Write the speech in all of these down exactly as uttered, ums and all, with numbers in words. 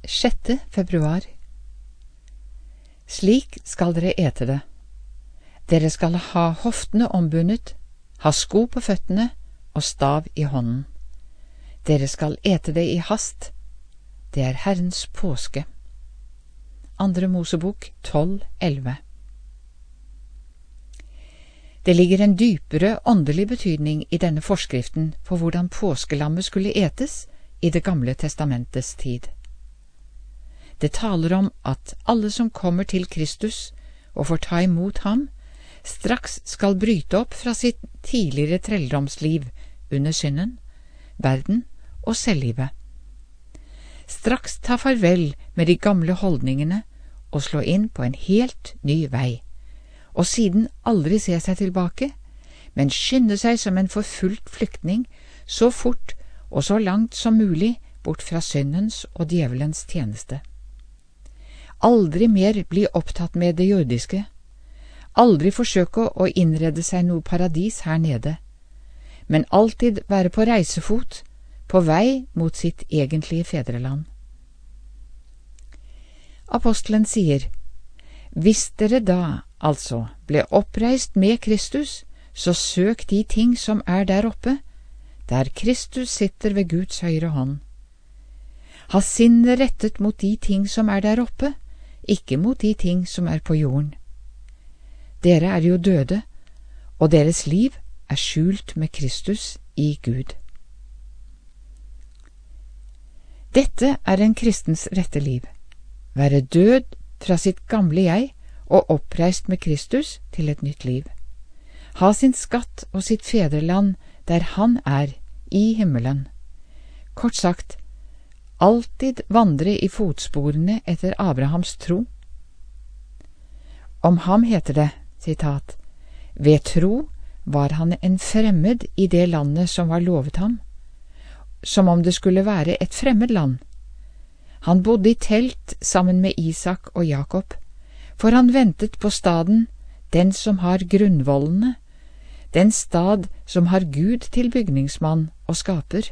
sjette februar. Slik skal dere ete det. Dere skal ha hoftene ombundet, ha sko på føttene og stav i hånden. Dere skal ete det i hast. Det er Herrens påske. Andre Mosebok tolv elleve. Det ligger en dypere åndelig betydning i denne forskriften for hvordan påskelammet skulle etes i Det gamle testamentets tid. Det taler om at alle som kommer til Kristus og får ta imot ham, straks skal bryte opp fra sitt tidligere trelldomsliv under synden, verden og selvlivet. Straks ta farvel med de gamle holdningene og slå inn på en helt ny vei, og siden aldri se seg tilbake, men skynde seg som en forfulgt flyktning så fort og så langt som mulig bort fra syndens og djevelens tjeneste. Aldri mer bli opptatt med det jordiske, aldri forsøke å innrede seg noe paradis her nede, men alltid være på reisefot, på vei mot sitt egentlige fedreland. Apostelen sier, hvis dere da, altså, ble oppreist med Kristus, så søk de ting som er der oppe, der Kristus sitter ved Guds høyre hånd. Ha sinnet rettet mot de ting som er der oppe, ikke mot de ting som er på jorden. Dere er jo døde, og deres liv er skjult med Kristus i Gud. Dette er en kristens rette liv. Være død fra sitt gamle jeg og oppreist med Kristus til et nytt liv. Ha sin skatt og sitt fedreland der han er, i himmelen. Kort sagt, alltid vandre i fotsporene etter Abrahams tro. Om ham heter det, sitat, ved tro var han en fremmed i det landet som var lovet ham, som om det skulle være et fremmed land. Han bodde i telt sammen med Isak og Jakob, for han ventet på staden, den som har grunnvollene, den stad som har Gud til bygningsmann og skaper.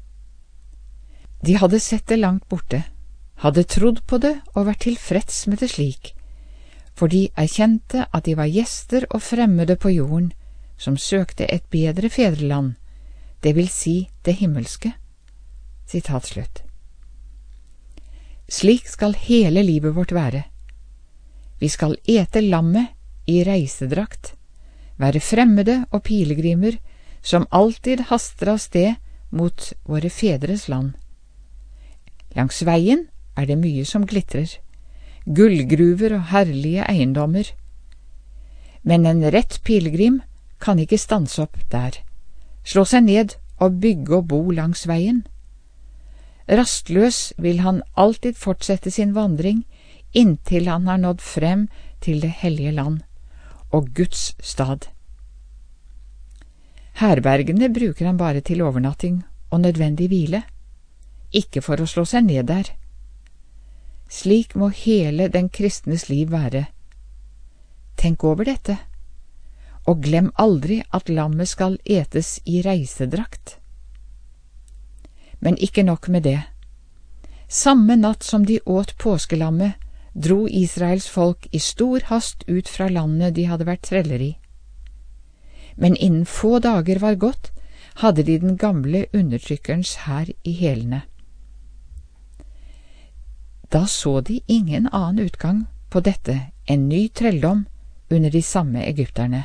De hadde sett det langt borte, hadde trodd på det og vært tilfreds med det slik, for de erkjente at de var gjester og fremmede på jorden, som søkte et bedre fedreland, det vil si det himmelske. Sitat slutt. Slik skal hele livet vårt være. Vi skal ete lammet i reisedrakt, være fremmede og pilegrimer som alltid haster av sted mot våre fedres land. Langs veien er det mye som glitrer, gullgruver og herlige eiendommer. Men en rett pilegrim kan ikke stanse opp der, slå seg ned og bygge og bo langs veien. Rastløs vil han alltid fortsette sin vandring inntil han har nådd frem til det hellige land og Guds stad. Herbergene bruker han bare til overnatting og nødvendig hvile, ikke for å slå seg ned der. Slik må hele den kristnes liv være. Tenk over dette, og glem aldri at lammet skal etes i reisedrakt. Men ikke nok med det. Samme natt som de åt påskelammet, dro Israels folk i stor hast ut fra landet de hadde vært treller i. Men innen få dager var gått, hadde de den gamle undertrykkerens hær i hælene. Da så de ingen annen utgang på dette enn ny trelldom under de samme egypterne.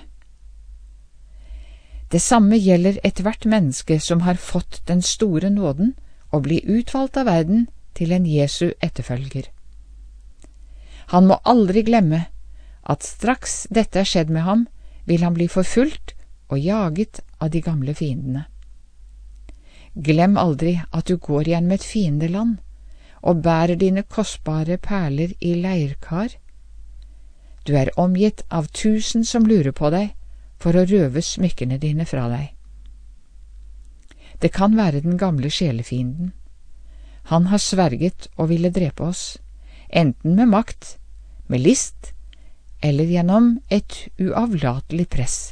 Det samme gjelder ethvert menneske som har fått den store nåden å bli utvalgt av verden til en Jesu etterfølger. Han må aldri glemme at straks dette er skjedd med ham, vil han bli forfulgt og jaget av de gamle fiendene. Glem aldri at du går gjennom et fiendeland og bærer dine kostbare perler i leirkar. Du er omgitt av tusen som lurer på deg for å røve smykkene dine fra deg. Det kan være den gamle sjelefienden. Han har sverget og ville drepe oss, enten med makt, med list, eller gjennom et uavlatelig press.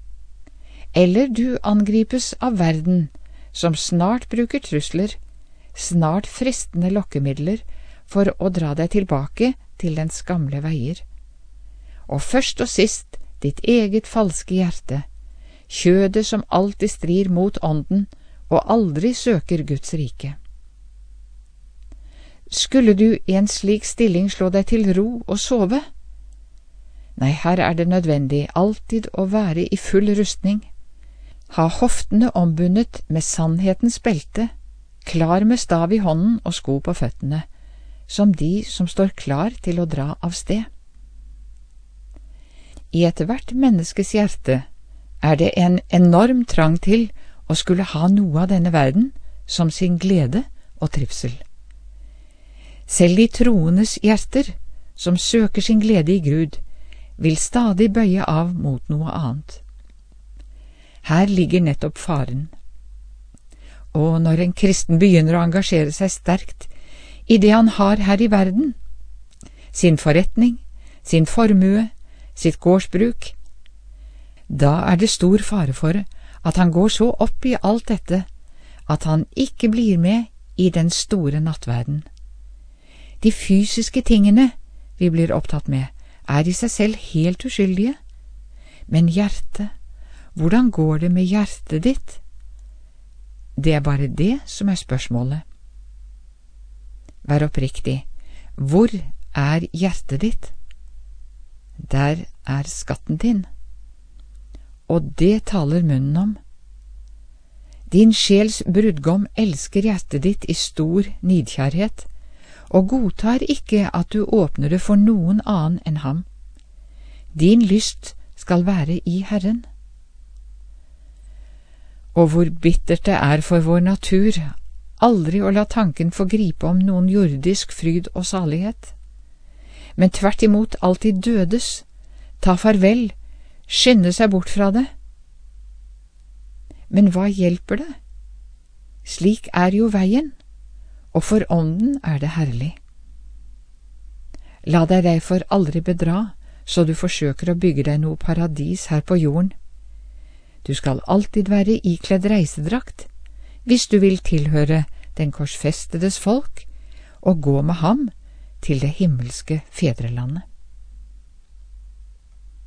Eller du angripes av verden, som snart bruker trusler, snart fristende lokkemidler for å dra deg tilbake til dens gamle veier. Og først og sist ditt eget falske hjerte, kjødet som alltid strir mot ånden og aldri søker Guds rike. Skulle du i en slik stilling slå deg til ro og sove? Nei, her er det nødvendig alltid å være i full rustning, ha hoftene ombundet med sannhetens belte, klar med stav i hånden og sko på føttene, som de som står klar til å dra av sted. I ethvert menneskes hjerte er det en enorm trang til å skulle ha noe av denne verden som sin glede og trivsel. Selv de troendes hjerter, som søker sin glede i Gud, vil stadig bøye av mot noe annet. Her ligger nettopp faren. Og når en kristen begynner å engasjere seg sterkt i det han har her i verden, sin forretning, sin formue, sitt gårdsbruk, da er det stor fare for at han går så opp i alt dette at han ikke blir med i den store nattverden. De fysiske tingene vi blir opptatt med, er i seg selv helt uskyldige, men hjertet, hvordan går det med hjertet ditt? Det er bare det som er spørsmålet. Vær oppriktig, hvor er hjertet ditt? Der er skatten din, og det taler munnen om. Din sjels brudgom elsker hjertet ditt i stor nidkjærhet, og godtar ikke at du åpner det for noen annen enn ham. Din lyst skal være i Herren. Og hvor bittert det er for vår natur aldri å la tanken få gripe om noen jordisk fryd og salighet, men tvert imot alltid dødes, ta farvel, skynde seg bort fra det. Men hva hjelper det? Slik er jo veien, og for ånden er det herlig. La deg derfor aldri bedra, så du forsøker å bygge deg noe paradis her på jorden. Du skal alltid være ikledd reisedrakt, hvis du vil tilhøre den korsfestedes folk og gå med ham til det himmelske fedrelandet.